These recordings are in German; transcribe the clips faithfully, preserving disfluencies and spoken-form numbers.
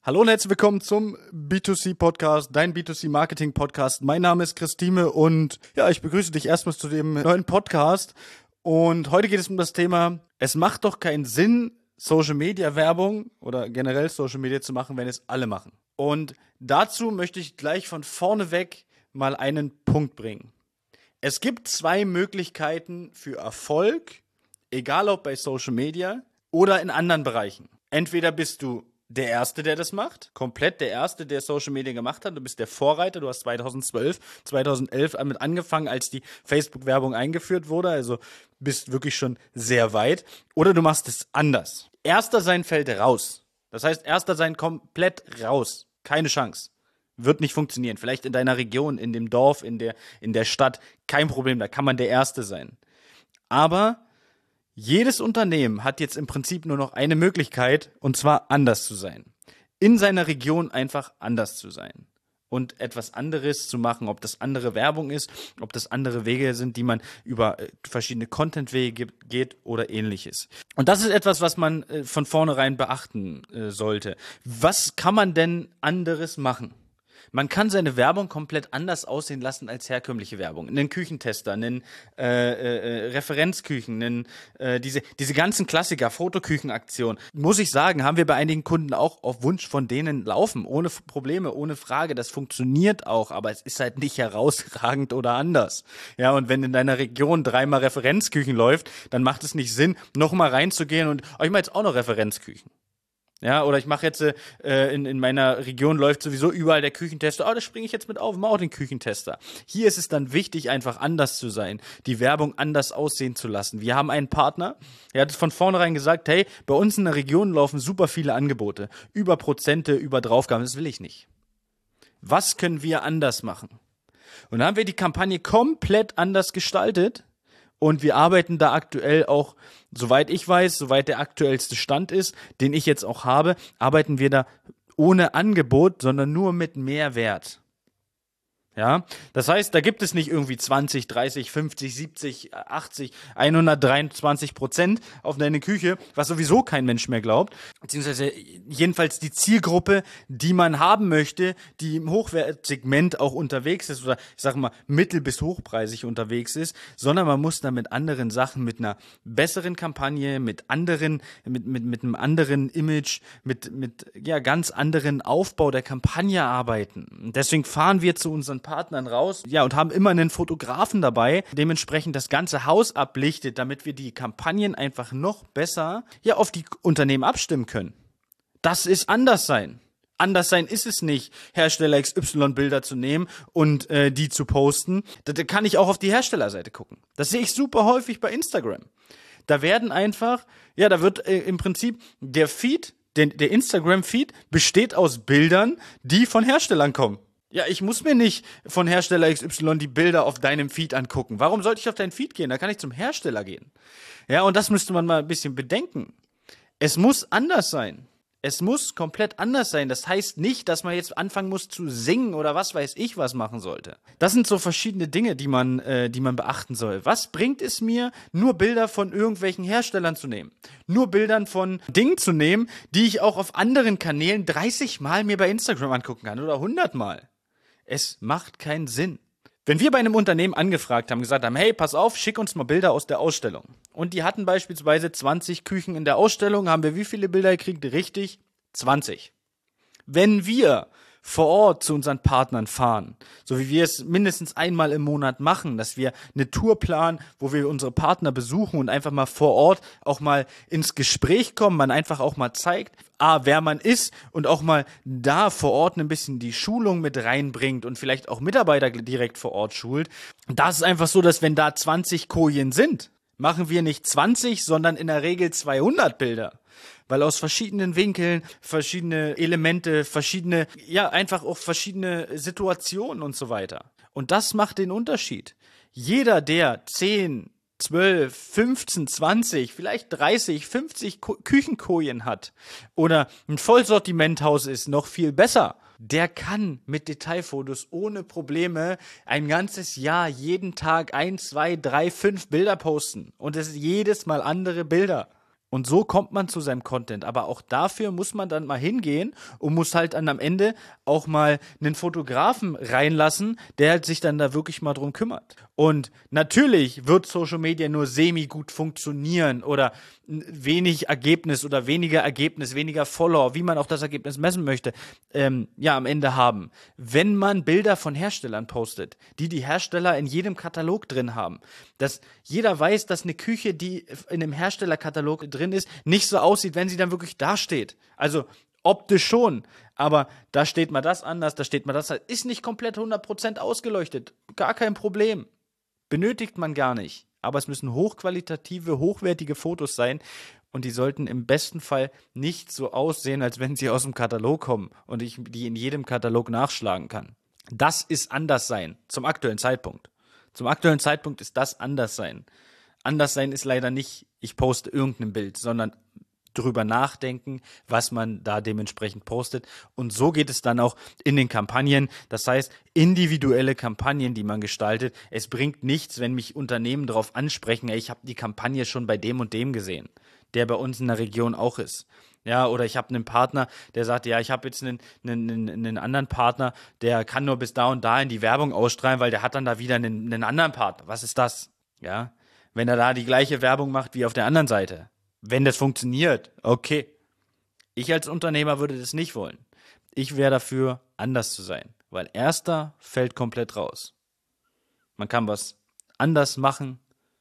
Hallo und herzlich willkommen zum B zwei C Podcast, dein B zwei C Marketing Podcast. Mein Name ist Christine und ja, ich begrüße dich erstmal zu dem neuen Podcast. Und heute geht es um das Thema, es macht doch keinen Sinn, Social Media Werbung oder generell Social Media zu machen, wenn es alle machen. Und dazu möchte ich gleich von vorne weg mal einen Punkt bringen. Es gibt zwei Möglichkeiten für Erfolg, egal ob bei Social Media oder in anderen Bereichen. Entweder bist du der Erste, der das macht, komplett der Erste, der Social Media gemacht hat. Du bist der Vorreiter, du hast zweitausendzwölf, zweitausendelf damit angefangen, als die Facebook-Werbung eingeführt wurde, also bist wirklich schon sehr weit. Oder du machst es anders. Erster sein fällt raus. Das heißt, Erster sein komplett raus. Keine Chance. Wird nicht funktionieren. Vielleicht in deiner Region, in dem Dorf, in der, in der Stadt. Kein Problem, da kann man der Erste sein. Aber jedes Unternehmen hat jetzt im Prinzip nur noch eine Möglichkeit, und zwar anders zu sein. In seiner Region einfach anders zu sein. Und etwas anderes zu machen, ob das andere Werbung ist, ob das andere Wege sind, die man über verschiedene Content-Wege geht oder ähnliches. Und das ist etwas, was man von vornherein beachten sollte. Was kann man denn anderes machen? Man kann seine Werbung komplett anders aussehen lassen als herkömmliche Werbung. Einen Küchentester, einen äh, äh, Referenzküchen, einen, äh, diese, diese ganzen Klassiker, Fotoküchenaktionen. Muss ich sagen, haben wir bei einigen Kunden auch auf Wunsch von denen laufen. Ohne Probleme, ohne Frage. Das funktioniert auch, aber es ist halt nicht herausragend oder anders. Ja, und wenn in deiner Region dreimal Referenzküchen läuft, dann macht es nicht Sinn, nochmal reinzugehen und, oh, ich mache jetzt auch noch Referenzküchen. Ja, oder ich mache jetzt, äh, in, in meiner Region läuft sowieso überall der Küchentester. Oh, da springe ich jetzt mit auf, mach auch den Küchentester. Hier ist es dann wichtig, einfach anders zu sein, die Werbung anders aussehen zu lassen. Wir haben einen Partner, der hat von vornherein gesagt, hey, bei uns in der Region laufen super viele Angebote. Über Prozente, über Draufgaben, das will ich nicht. Was können wir anders machen? Und dann haben wir die Kampagne komplett anders gestaltet. Und wir arbeiten da aktuell auch, soweit ich weiß, soweit der aktuellste Stand ist, den ich jetzt auch habe, arbeiten wir da ohne Angebot, sondern nur mit Mehrwert. Ja, das heißt, da gibt es nicht irgendwie zwanzig, dreißig, fünfzig, siebzig, achtzig, hundertdreiundzwanzig Prozent auf deine Küche, was sowieso kein Mensch mehr glaubt. Beziehungsweise jedenfalls die Zielgruppe, die man haben möchte, die im Hochwertsegment auch unterwegs ist oder ich sage mal mittel- bis hochpreisig unterwegs ist, sondern man muss da mit anderen Sachen, mit einer besseren Kampagne, mit anderen, mit, mit, mit einem anderen Image, mit, mit ja ganz anderen Aufbau der Kampagne arbeiten. Und deswegen fahren wir zu unseren Partnern raus, ja, und haben immer einen Fotografen dabei, dementsprechend das ganze Haus ablichtet, damit wir die Kampagnen einfach noch besser, ja, auf die Unternehmen abstimmen können. Das ist anders sein. Anders sein ist es nicht, Hersteller X Y Bilder zu nehmen und äh, die zu posten. Da, da kann ich auch auf die Herstellerseite gucken. Das sehe ich super häufig bei Instagram. Da werden einfach, ja, da wird äh, im Prinzip der Feed, der, der Instagram-Feed besteht aus Bildern, die von Herstellern kommen. Ja, ich muss mir nicht von Hersteller X Y die Bilder auf deinem Feed angucken. Warum sollte ich auf deinen Feed gehen? Da kann ich zum Hersteller gehen. Ja, und das müsste man mal ein bisschen bedenken. Es muss anders sein. Es muss komplett anders sein. Das heißt nicht, dass man jetzt anfangen muss zu singen oder was weiß ich was machen sollte. Das sind so verschiedene Dinge, die man, äh, die man beachten soll. Was bringt es mir, nur Bilder von irgendwelchen Herstellern zu nehmen? Nur Bildern von Dingen zu nehmen, die ich auch auf anderen Kanälen dreißig Mal mir bei Instagram angucken kann oder hundert Mal. Es macht keinen Sinn. Wenn wir bei einem Unternehmen angefragt haben, gesagt haben, hey, pass auf, schick uns mal Bilder aus der Ausstellung. Und die hatten beispielsweise zwanzig Küchen in der Ausstellung, haben wir wie viele Bilder gekriegt? Richtig, zwanzig. Wenn wir vor Ort zu unseren Partnern fahren, so wie wir es mindestens einmal im Monat machen, dass wir eine Tour planen, wo wir unsere Partner besuchen und einfach mal vor Ort auch mal ins Gespräch kommen, man einfach auch mal zeigt, ah, wer man ist und auch mal da vor Ort ein bisschen die Schulung mit reinbringt und vielleicht auch Mitarbeiter direkt vor Ort schult. Da ist es einfach so, dass wenn da zwanzig Kojen sind, machen wir nicht zwanzig, sondern in der Regel zweihundert Bilder. Weil aus verschiedenen Winkeln, verschiedene Elemente, verschiedene, ja, einfach auch verschiedene Situationen und so weiter. Und das macht den Unterschied. Jeder, der zehn, zwölf, fünfzehn, zwanzig, vielleicht dreißig, fünfzig Ko- Küchenkojen hat oder ein Vollsortimenthaus ist, noch viel besser. Der kann mit Detailfotos ohne Probleme ein ganzes Jahr jeden Tag ein, zwei, drei, fünf Bilder posten. Und es ist jedes Mal andere Bilder. Und so kommt man zu seinem Content. Aber auch dafür muss man dann mal hingehen und muss halt dann am Ende auch mal einen Fotografen reinlassen, der halt sich dann da wirklich mal drum kümmert. Und natürlich wird Social Media nur semi-gut funktionieren oder wenig Ergebnis oder weniger Ergebnis, weniger Follower, wie man auch das Ergebnis messen möchte, ähm, ja, am Ende haben. Wenn man Bilder von Herstellern postet, die die Hersteller in jedem Katalog drin haben. Dass jeder weiß, dass eine Küche, die in einem Herstellerkatalog drin ist, nicht so aussieht, wenn sie dann wirklich dasteht. Also optisch schon, aber da steht mal das anders, da steht mal das, ist nicht komplett hundert Prozent ausgeleuchtet, gar kein Problem. Benötigt man gar nicht. Aber es müssen hochqualitative, hochwertige Fotos sein und die sollten im besten Fall nicht so aussehen, als wenn sie aus dem Katalog kommen und ich die in jedem Katalog nachschlagen kann. Das ist Anderssein zum aktuellen Zeitpunkt. Zum aktuellen Zeitpunkt ist das Anderssein. Anderssein ist leider nicht, ich poste irgendein Bild, sondern drüber nachdenken, was man da dementsprechend postet. Und so geht es dann auch in den Kampagnen. Das heißt, individuelle Kampagnen, die man gestaltet. Es bringt nichts, wenn mich Unternehmen darauf ansprechen, ey, ich habe die Kampagne schon bei dem und dem gesehen, der bei uns in der Region auch ist. Ja, oder ich habe einen Partner, der sagt, ja, ich habe jetzt einen, einen, einen anderen Partner, der kann nur bis da und da in die Werbung ausstrahlen, weil der hat dann da wieder einen, einen anderen Partner. Was ist das? Ja, wenn er da die gleiche Werbung macht wie auf der anderen Seite. Wenn das funktioniert, okay. Ich als Unternehmer würde das nicht wollen. Ich wäre dafür, anders zu sein, weil erster fällt komplett raus. Man kann was anders machen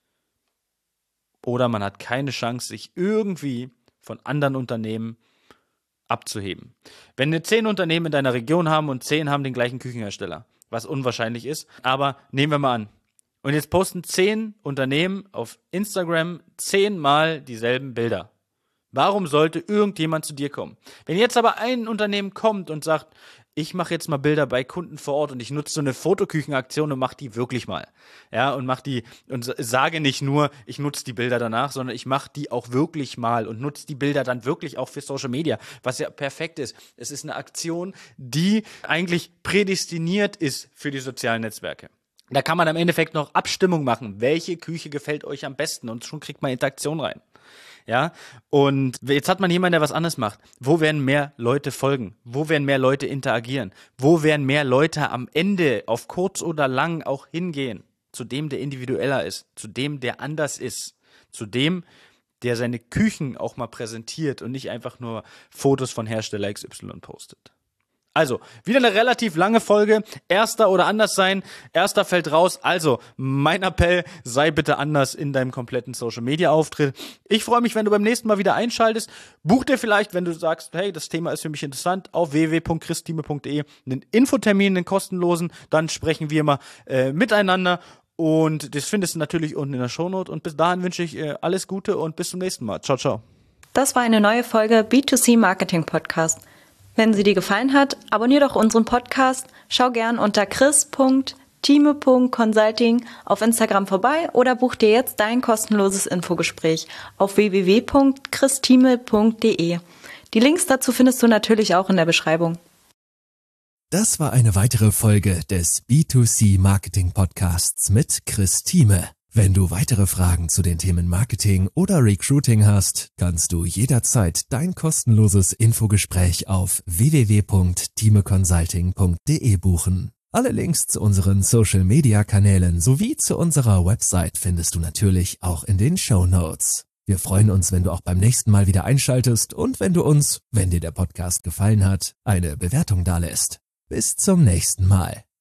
oder man hat keine Chance, sich irgendwie von anderen Unternehmen abzuheben. Wenn wir zehn Unternehmen in deiner Region haben und zehn haben den gleichen Küchenhersteller, was unwahrscheinlich ist, aber nehmen wir mal an, und jetzt posten zehn Unternehmen auf Instagram zehnmal dieselben Bilder. Warum sollte irgendjemand zu dir kommen? Wenn jetzt aber ein Unternehmen kommt und sagt, ich mache jetzt mal Bilder bei Kunden vor Ort und ich nutze so eine Fotoküchenaktion und mache die wirklich mal. Ja, und mache die und sage nicht nur, ich nutze die Bilder danach, sondern ich mache die auch wirklich mal und nutze die Bilder dann wirklich auch für Social Media, was ja perfekt ist. Es ist eine Aktion, die eigentlich prädestiniert ist für die sozialen Netzwerke. Da kann man im Endeffekt noch Abstimmung machen. Welche Küche gefällt euch am besten? Und schon kriegt man Interaktion rein. Ja, und jetzt hat man jemanden, der was anderes macht. Wo werden mehr Leute folgen? Wo werden mehr Leute interagieren? Wo werden mehr Leute am Ende auf kurz oder lang auch hingehen? Zu dem, der individueller ist. Zu dem, der anders ist. Zu dem, der seine Küchen auch mal präsentiert und nicht einfach nur Fotos von Hersteller X Y postet. Also, wieder eine relativ lange Folge. Erster oder anders sein. Erster fällt raus. Also, mein Appell, sei bitte anders in deinem kompletten Social-Media-Auftritt. Ich freue mich, wenn du beim nächsten Mal wieder einschaltest. Buch dir vielleicht, wenn du sagst, hey, das Thema ist für mich interessant, auf w w w punkt christime punkt de einen Infotermin, einen kostenlosen. Dann sprechen wir mal äh, miteinander. Und das findest du natürlich unten in der Shownote. Und bis dahin wünsche ich äh, alles Gute und bis zum nächsten Mal. Ciao, ciao. Das war eine neue Folge B zwei C Marketing Podcast. Wenn sie dir gefallen hat, abonnier doch unseren Podcast, schau gern unter chris punkt time punkt consulting auf Instagram vorbei oder buch dir jetzt dein kostenloses Infogespräch auf w w w punkt christime punkt de. Die Links dazu findest du natürlich auch in der Beschreibung. Das war eine weitere Folge des B zwei C Marketing Podcasts mit Chris Thieme. Wenn du weitere Fragen zu den Themen Marketing oder Recruiting hast, kannst du jederzeit dein kostenloses Infogespräch auf w w w punkt time consulting punkt de buchen. Alle Links zu unseren Social-Media-Kanälen sowie zu unserer Website findest du natürlich auch in den Shownotes. Wir freuen uns, wenn du auch beim nächsten Mal wieder einschaltest und wenn du uns, wenn dir der Podcast gefallen hat, eine Bewertung dalässt. Bis zum nächsten Mal.